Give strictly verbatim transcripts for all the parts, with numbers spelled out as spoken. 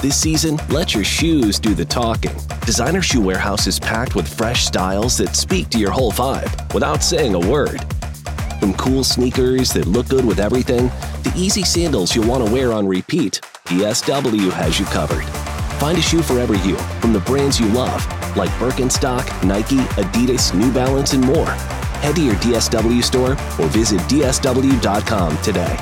This season, let your shoes do the talking. Designer Shoe Warehouse is packed with fresh styles that speak to your whole vibe without saying a word. From cool sneakers that look good with everything, to easy sandals you'll want to wear on repeat, D S W has you covered. Find a shoe for every you from the brands you love, like Birkenstock, Nike, Adidas, New Balance, and more. Head to your D S W store or visit D S W dot com today.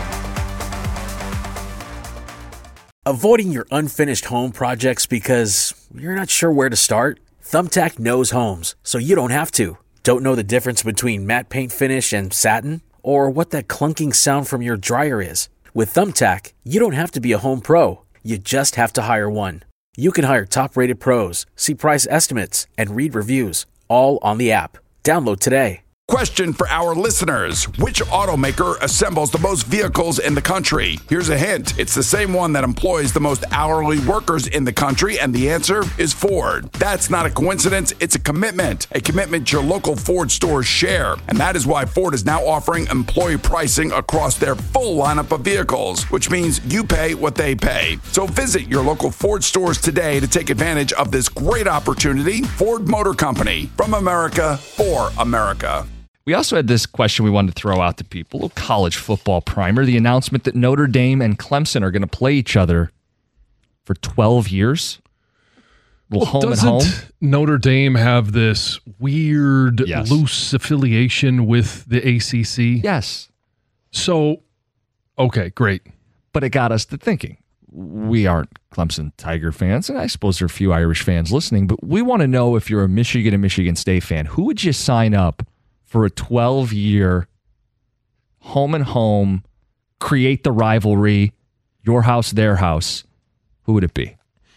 Avoiding your unfinished home projects because you're not sure where to start? Thumbtack knows homes, so you don't have to. Don't know the difference between matte paint finish and satin? Or what that clunking sound from your dryer is? With Thumbtack, you don't have to be a home pro. You just have to hire one. You can hire top-rated pros, see price estimates, and read reviews, all on the app. Download today. Question for our listeners. Which automaker assembles the most vehicles in the country? Here's a hint. It's the same one that employs the most hourly workers in the country, and the answer is Ford. That's not a coincidence. It's a commitment. A commitment your local Ford stores share. And that is why Ford is now offering employee pricing across their full lineup of vehicles, which means you pay what they pay. So visit your local Ford stores today to take advantage of this great opportunity. Ford Motor Company. From America, for America. We also had this question we wanted to throw out to people. A little college football primer. The announcement that Notre Dame and Clemson are going to play each other for twelve years. A little well, home and home. Doesn't Notre Dame have this weird, yes. loose affiliation with the A C C? Yes. So, okay, great. But it got us to thinking. We aren't Clemson Tiger fans, and I suppose there are a few Irish fans listening, but we want to know if you're a Michigan and Michigan State fan, who would you sign up for a twelve-year home and home, create the rivalry, your house, their house? Who would it be?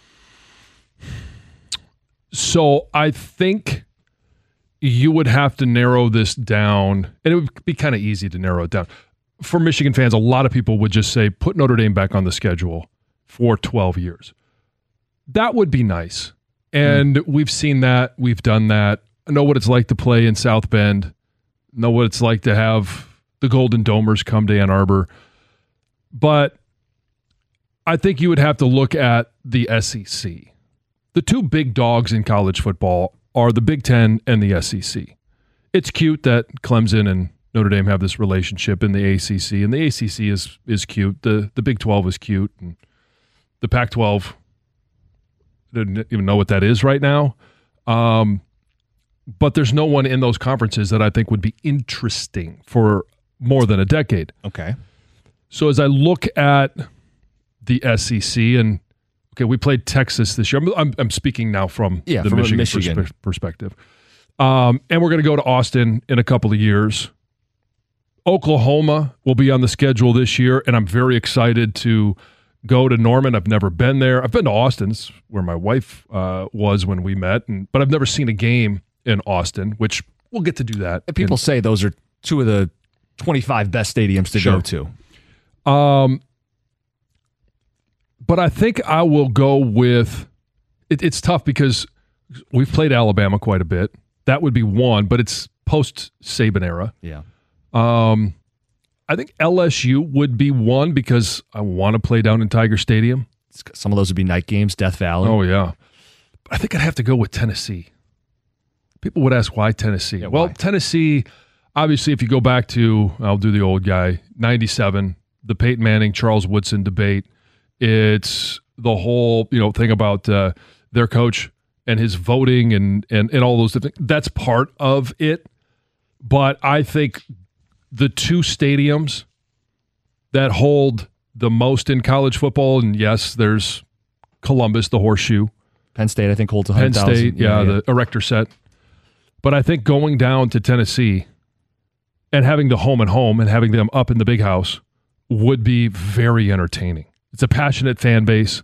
So I think you would have to narrow this down, and it would be kind of easy to narrow it down. For Michigan fans, a lot of people would just say, put Notre Dame back on the schedule for twelve years. That would be nice. And mm. we've seen that. We've done that. I know what it's like to play in South Bend. Know what it's like to have the Golden Domers come to Ann Arbor. But I think you would have to look at the S E C. The two big dogs in college football are the Big Ten and the S E C. It's cute that Clemson and Notre Dame have this relationship in the A C C, and the A C C is is cute. The the Big twelve is cute, and the Pac twelve, I don't even know what that is right now. Um But there's no one in those conferences that I think would be interesting for more than a decade. Okay. So as I look at the S E C, and okay, we played Texas this year. I'm I'm, I'm speaking now from yeah, the from Michigan, Michigan. Pers- perspective. Um, and we're going to go to Austin in a couple of years. Oklahoma will be on the schedule this year, and I'm very excited to go to Norman. I've never been there. I've been to Austin's where my wife uh, was when we met, and but I've never seen a game in Austin, which we'll get to do that. And people in, say those are two of the twenty-five best stadiums to sure. go to. Um, but I think I will go with, it, it's tough because we've played Alabama quite a bit. That would be one, but it's post-Saban era. Yeah. Um, I think L S U would be one because I want to play down in Tiger Stadium. Some of those would be night games, Death Valley. Oh, yeah. But I think I'd have to go with Tennessee. People would ask, why Tennessee? Yeah, well, why? Tennessee, obviously, if you go back to, I'll do the old guy, ninety-seven, the Peyton Manning, Charles Woodson debate, it's the whole, you know, thing about uh, their coach and his voting and, and, and all those different, that's part of it. But I think the two stadiums that hold the most in college football, and yes, there's Columbus, the Horseshoe. Penn State, I think, holds one Penn hundred thousand. State, yeah, yeah, the Erector Set. But I think going down to Tennessee and having the home and home and having them up in the big house would be very entertaining. It's a passionate fan base.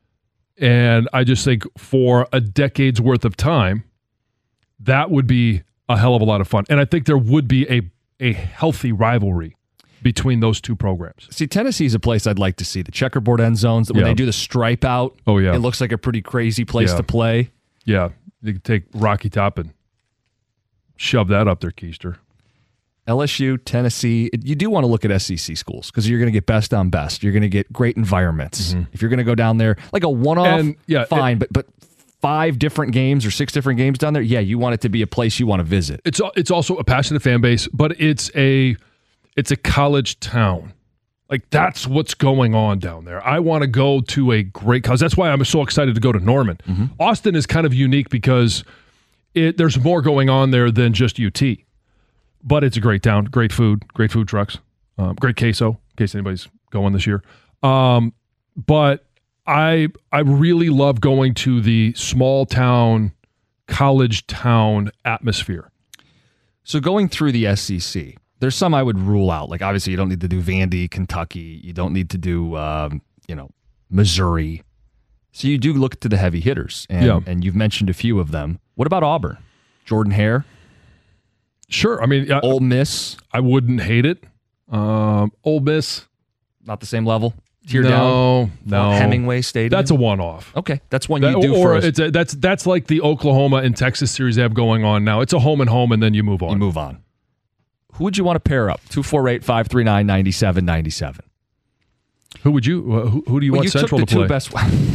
And I just think for a decade's worth of time, that would be a hell of a lot of fun. And I think there would be a, a healthy rivalry between those two programs. See, Tennessee's a place I'd like to see. The checkerboard end zones, when yeah. they do the stripe out, oh, yeah. it looks like a pretty crazy place yeah. to play. Yeah, you can take Rocky Top and shove that up there, Keister. L S U, Tennessee. You do want to look at S E C schools because you're going to get best on best. You're going to get great environments. Mm-hmm. If you're going to go down there, like a one-off, and, yeah, fine, it, but but five different games or six different games down there, yeah, you want it to be a place you want to visit. It's it's also a passionate fan base, but it's a it's a college town. Like, that's what's going on down there. I want to go to a great college. That's why I'm so excited to go to Norman. Mm-hmm. Austin is kind of unique because it, there's more going on there than just U T. But it's a great town, great food, great food trucks, um, great queso, in case anybody's going this year. Um, but I I really love going to the small town, college town atmosphere. So going through the S E C, there's some I would rule out. Like, obviously, you don't need to do Vandy, Kentucky. You don't need to do, um, you know, Missouri. So you do look to the heavy hitters, and, yeah. and you've mentioned a few of them. What about Auburn? Jordan Hare? Sure. I mean, uh, Ole Miss. I wouldn't hate it. Um, Ole Miss. Not the same level? Tier no, down? No. Hemingway Stadium? That's a one-off. Okay. That's one that, you do or for us. It's a, that's, that's like the Oklahoma and Texas series they have going on now. It's a home and home, and then you move on. You move on. Who would you want to pair up? two four eight, five three nine, nine seven nine seven. Who would you, uh, who, who do you well, want you Central took the to play? Two best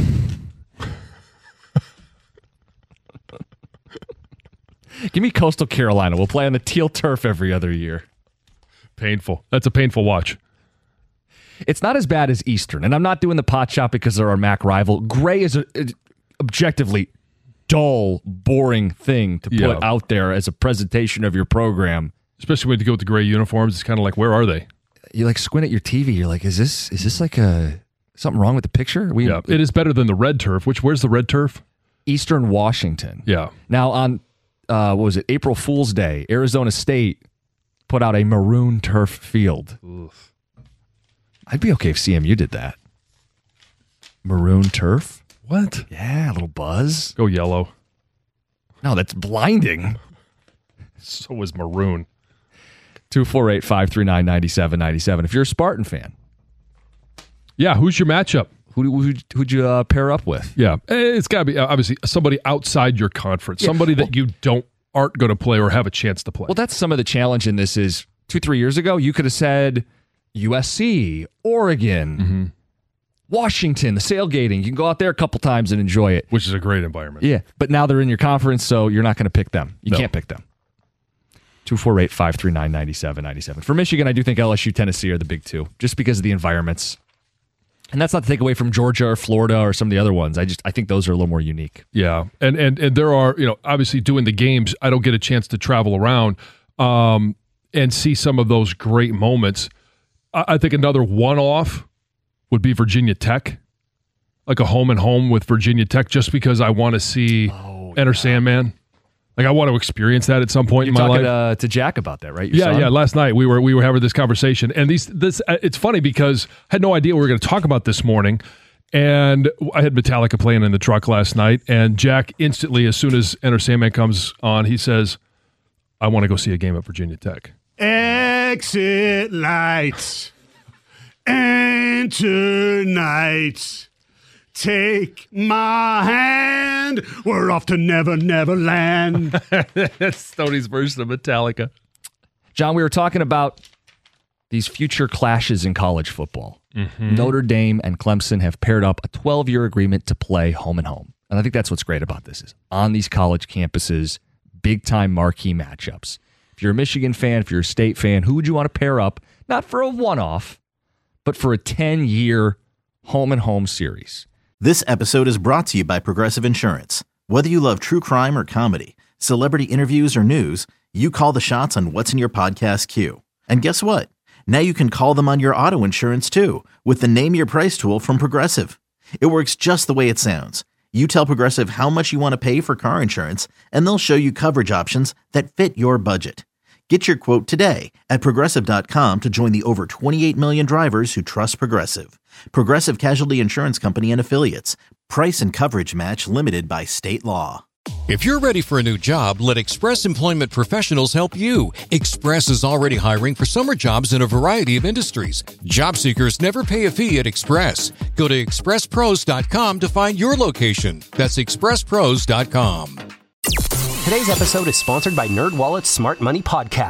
Give me Coastal Carolina. We'll play on the teal turf every other year. Painful. That's a painful watch. It's not as bad as Eastern, and I'm not doing the pot shot because they're our M A C rival. Gray is a, a objectively dull, boring thing to put yeah. out there as a presentation of your program. Especially when you go with the gray uniforms, it's kind of like, where are they? You like squint at your T V. You're like, is this is this like a something wrong with the picture? We, yeah, it is better than the red turf. Which where's the red turf? Eastern Washington. Yeah. Now on uh, what was it? April Fool's Day, Arizona State put out a maroon turf field. Oof. I'd be okay if C M U did that. Maroon turf? What? Yeah, a little buzz. Go yellow. No, that's blinding. So is maroon. two four eight, five three nine, nine seven nine seven. If you're a Spartan fan. Yeah, who's your matchup? Who, who, who'd you uh, pair up with? Yeah, it's got to be, uh, obviously, somebody outside your conference. Yeah. Somebody that well, you don't aren't going to play or have a chance to play. Well, that's some of the challenge in this is two, three years ago, you could have said U S C, Oregon, mm-hmm. Washington, the sailgating. You can go out there a couple times and enjoy it. Which is a great environment. Yeah, but now they're in your conference, so you're not going to pick them. You no. can't pick them. two four eight, five three nine, nine seven nine seven. For Michigan, I do think L S U, Tennessee are the big two, just because of the environments. And that's not to take away from Georgia or Florida or some of the other ones. I just I think those are a little more unique. Yeah, and and and there are, you know, obviously doing the games, I don't get a chance to travel around um, and see some of those great moments. I, I think another one-off would be Virginia Tech, like a home and home with Virginia Tech, just because I want to see oh, Enter yeah. Sandman. Like, I want to experience that at some point You're in my talking, life. Uh, to Jack about that, right? Your yeah, son? yeah. Last night we were we were having this conversation, and these this uh, it's funny because I had no idea we were going to talk about this morning, and I had Metallica playing in the truck last night, and Jack instantly, as soon as Enter Sandman comes on, he says, "I want to go see a game at Virginia Tech." Exit lights, enter night. Take my hand, we're off to Never Never Land. That's Stoney's version of Metallica. John, we were talking about these future clashes in college football. Mm-hmm. Notre Dame and Clemson have paired up a twelve-year agreement to play home and home. And I think that's what's great about this is on these college campuses, big-time marquee matchups. If you're a Michigan fan, if you're a State fan, who would you want to pair up, not for a one-off, but for a ten-year home and home series? This episode is brought to you by Progressive Insurance. Whether you love true crime or comedy, celebrity interviews or news, you call the shots on what's in your podcast queue. And guess what? Now you can call them on your auto insurance too with the Name Your Price tool from Progressive. It works just the way it sounds. You tell Progressive how much you want to pay for car insurance, and they'll show you coverage options that fit your budget. Get your quote today at Progressive dot com to join the over twenty-eight million drivers who trust Progressive. Progressive Casualty Insurance Company and Affiliates. Price and coverage match limited by state law. If you're ready for a new job, let Express Employment Professionals help you. Express is already hiring for summer jobs in a variety of industries. Job seekers never pay a fee at Express. Go to express pros dot com to find your location. That's express pros dot com. Today's episode is sponsored by NerdWallet's Smart Money Podcast.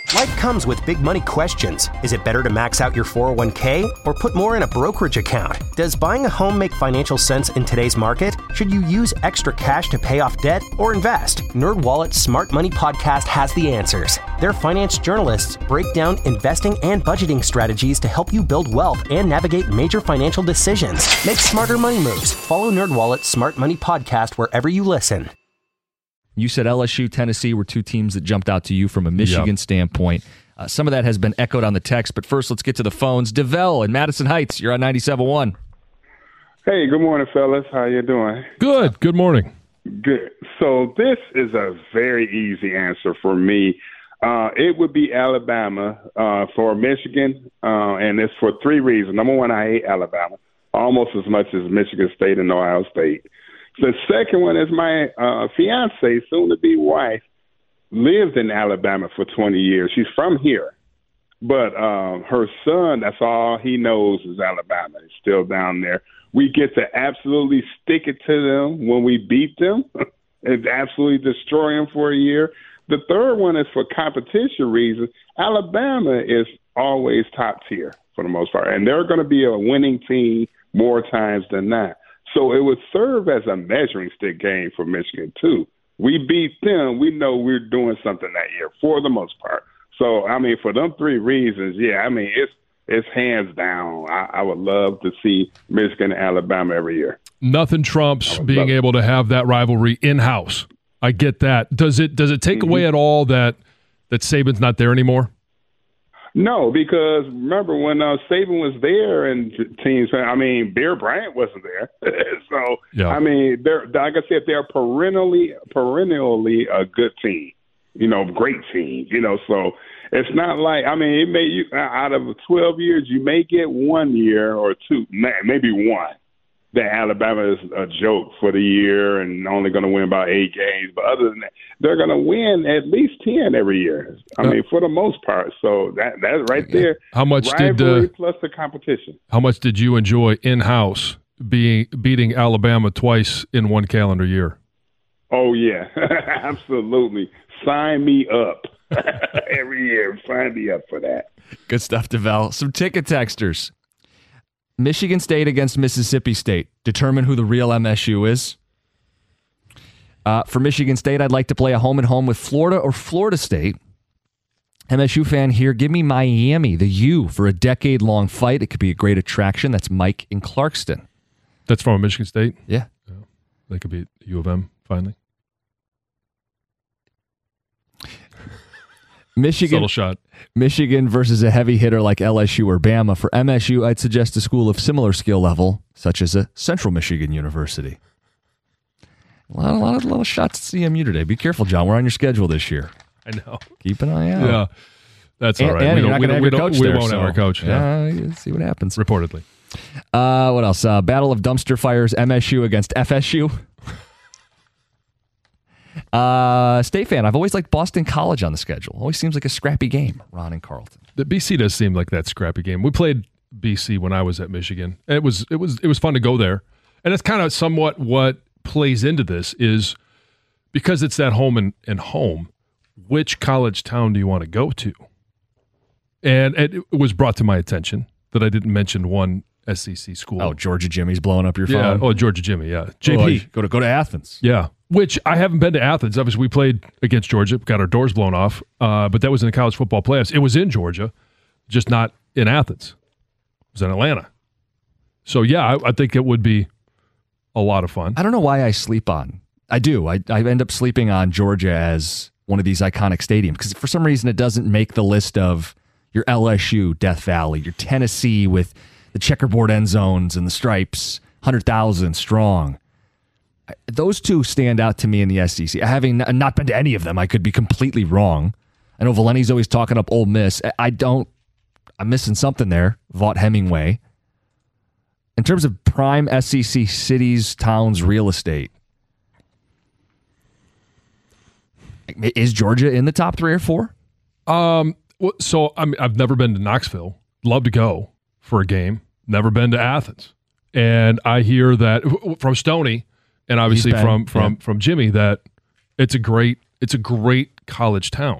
Life comes with big money questions. Is it better to max out your four oh one k or put more in a brokerage account? Does buying a home make financial sense in today's market? Should you use extra cash to pay off debt or invest? NerdWallet's Smart Money Podcast has the answers. Their finance journalists break down investing and budgeting strategies to help you build wealth and navigate major financial decisions. Make smarter money moves. Follow NerdWallet's Smart Money Podcast wherever you listen. You said L S U, Tennessee were two teams that jumped out to you from a Michigan Yep. standpoint. Uh, some of that has been echoed on the text, but first let's get to the phones. DeVell in Madison Heights, you're on ninety-seven point one. Hey, good morning, fellas. How you doing? Good. Good morning. Good. So this is a very easy answer for me. Uh, it would be Alabama uh, for Michigan, uh, and it's for three reasons. Number one, I hate Alabama almost as much as Michigan State and Ohio State. The second one is my uh, fiance, soon-to-be wife, lived in Alabama for twenty years. She's from here. But um, her son, that's all he knows is Alabama. He's still down there. We get to absolutely stick it to them when we beat them and absolutely destroy them for a year. The third one is for competition reasons. Alabama is always top tier for the most part, and they're going to be a winning team more times than not. So it would serve as a measuring stick game for Michigan, too. We beat them. We know we're doing something that year for the most part. So, I mean, for them three reasons, yeah, I mean, it's it's hands down. I, I would love to see Michigan and Alabama every year. Nothing trumps being able to have that rivalry in-house. I get that. Does it does it take Mm-hmm. away at all that that Saban's not there anymore? No, because remember when uh, Saban was there and teams, I mean, Bear Bryant wasn't there. so, Yeah. I mean, they're like I said, they're perennially, perennially a good team, you know, great team, you know, so it's not like, I mean, it may, you, out of twelve years, you may get one year or two, maybe one, that Alabama is a joke for the year and only going to win about eight games. But other than that, they're going to win at least ten every year. I mean, for the most part. So that that's right there. How much did rivalry uh, plus the competition. how much did you enjoy in-house being beating Alabama twice in one calendar year? Oh yeah, absolutely. Sign me up every year. Sign me up for that. Good stuff, DeVell. Some ticket texters. Michigan State against Mississippi State. Determine who the real M S U is. Uh, for Michigan State, I'd like to play a home and home with Florida or Florida State. M S U fan here, give me Miami, the U, for a decade-long fight. It could be a great attraction. That's Mike in Clarkston. That's from Michigan State? Yeah. They could be U of M, finally. Michigan, Subtle shot. Michigan versus a heavy hitter like L S U or Bama. For M S U, I'd suggest a school of similar skill level, such as a Central Michigan University. A lot, a lot, of, a lot of shots at C M U today. Be careful, John. We're on your schedule this year. I know. Keep an eye out. Yeah. That's all And- right. and we you're don't, not we gonna don't, have we your don't, coach we there, won't have so- our coach. Yeah. Yeah, let's see what happens. Reportedly. Uh, what else? Uh, Battle of Dumpster Fires, M S U against F S U. Uh, State fan, I've always liked Boston College on the schedule. Always seems like a scrappy game, Ron and Carlton. The B C does seem like that scrappy game. We played B C when I was at Michigan. It was it was it was fun to go there, and it's kind of somewhat what plays into this is because it's that home and, and home. Which college town do you want to go to? And it, it was brought to my attention that I didn't mention one S E C school. Oh, Georgia Jimmy's blowing up your yeah. phone. Oh, Georgia Jimmy. Yeah, J P. Oh, go to go to Athens. Yeah, which I haven't been to Athens. Obviously, we played against Georgia, got our doors blown off, uh, but that was in the college football playoffs. It was in Georgia, just not in Athens. It was in Atlanta. So, yeah, I, I think it would be a lot of fun. I don't know why I sleep on. I do. I, I end up sleeping on Georgia as one of these iconic stadiums because for some reason it doesn't make the list of your L S U, Death Valley, your Tennessee with the checkerboard end zones and the stripes, one hundred thousand strong. Those two stand out to me in the S E C. Having not been to any of them, I could be completely wrong. I know Valenti's always talking up Ole Miss. I don't, I'm missing something there. Vaught Hemingway. In terms of prime S E C cities, towns, real estate, is Georgia in the top three or four? Um. Well, so I mean, I've never been to Knoxville. Love to go for a game. Never been to Athens, and I hear that from Stoney, and obviously been, from from yeah. from Jimmy that it's a great it's a great college town.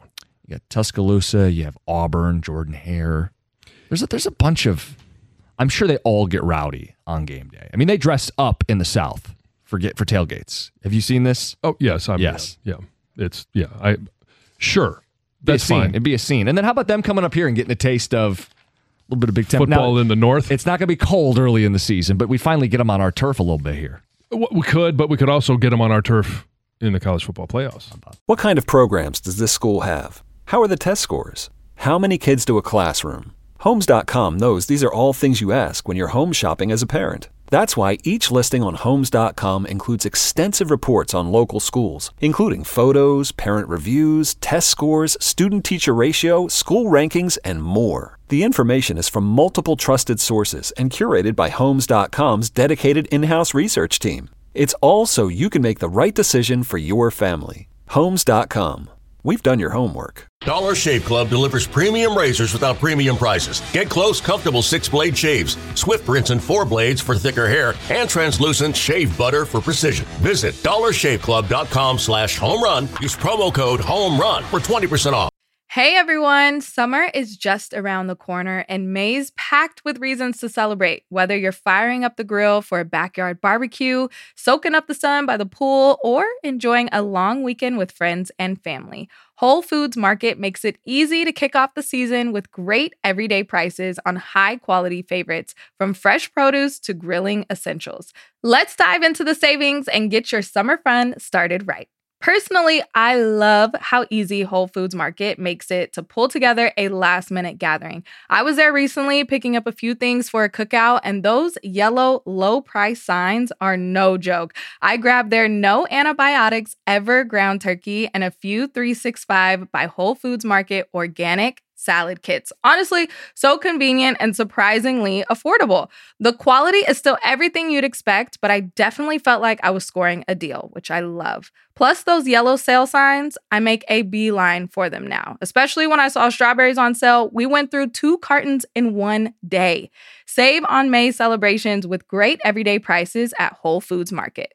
You got Tuscaloosa. You have Auburn, Jordan Hare. There's a, there's a bunch of, I'm sure they all get rowdy on game day. I mean, they dress up in the South for get, for tailgates. Have you seen this? Oh, yes. I'm, yes. Yeah, yeah. It's, yeah. I Sure. That's scene. fine. It'd be a scene. And then how about them coming up here and getting a taste of a little bit of Big Ten football now, in the North? It's not going to be cold early in the season, but we finally get them on our turf a little bit here. We could, but we could also get them on our turf in the college football playoffs. What kind of programs does this school have? How are the test scores? How many kids do a classroom? Homes dot com knows these are all things you ask when you're home shopping as a parent. That's why each listing on Homes dot com includes extensive reports on local schools, including photos, parent reviews, test scores, student-teacher ratio, school rankings, and more. The information is from multiple trusted sources and curated by Homes dot com's dedicated in-house research team. It's all so you can make the right decision for your family. Homes dot com. We've done your homework. Dollar Shave Club delivers premium razors without premium prices. Get close, comfortable six-blade shaves, Swift rinse and four blades for thicker hair, and translucent shave butter for precision. Visit dollar shave club dot com slash home run. Use promo code HOMERUN for twenty percent off. Hey everyone, summer is just around the corner and May's packed with reasons to celebrate. Whether you're firing up the grill for a backyard barbecue, soaking up the sun by the pool, or enjoying a long weekend with friends and family, Whole Foods Market makes it easy to kick off the season with great everyday prices on high-quality favorites, from fresh produce to grilling essentials. Let's dive into the savings and get your summer fun started right. Personally, I love how easy Whole Foods Market makes it to pull together a last-minute gathering. I was there recently picking up a few things for a cookout, and those yellow low-price signs are no joke. I grabbed their no antibiotics ever ground turkey and a few three sixty-five by Whole Foods Market organic salad kits. Honestly, so convenient and surprisingly affordable. The quality is still everything you'd expect, but I definitely felt like I was scoring a deal, which I love. Plus those yellow sale signs, I make a beeline for them now. Especially when I saw strawberries on sale, we went through two cartons in one day. Save on May celebrations with great everyday prices at Whole Foods Market.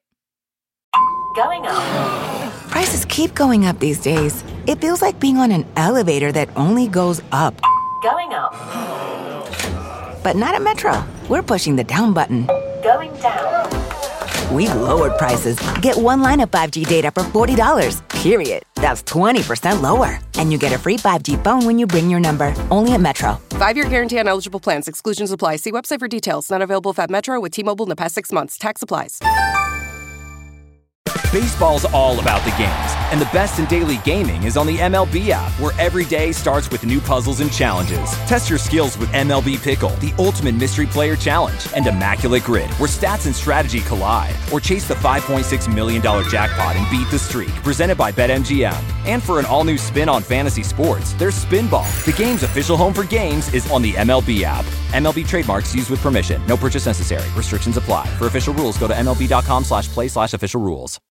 Going up. Prices keep going up these days. It feels like being on an elevator that only goes up. Going up. But not at Metro. We're pushing the down button. Going down. We've lowered prices. Get one line of five G data for forty dollars, period. That's twenty percent lower. And you get a free five G phone when you bring your number. Only at Metro. Five-year guarantee on eligible plans. Exclusions apply. See website for details. Not available if at Metro with T-Mobile in the past six months. Tax applies. Baseball's all about the games, and the best in daily gaming is on the M L B app, where every day starts with new puzzles and challenges. Test your skills with M L B Pickle, the ultimate mystery player challenge, and Immaculate Grid, where stats and strategy collide. Or chase the five point six million dollars jackpot and beat the streak, presented by BetMGM. And for an all-new spin on fantasy sports, there's Spinball. The game's official home for games is on the M L B app. M L B trademarks used with permission. No purchase necessary. Restrictions apply. For official rules, go to M L B dot com slash play slash official rules.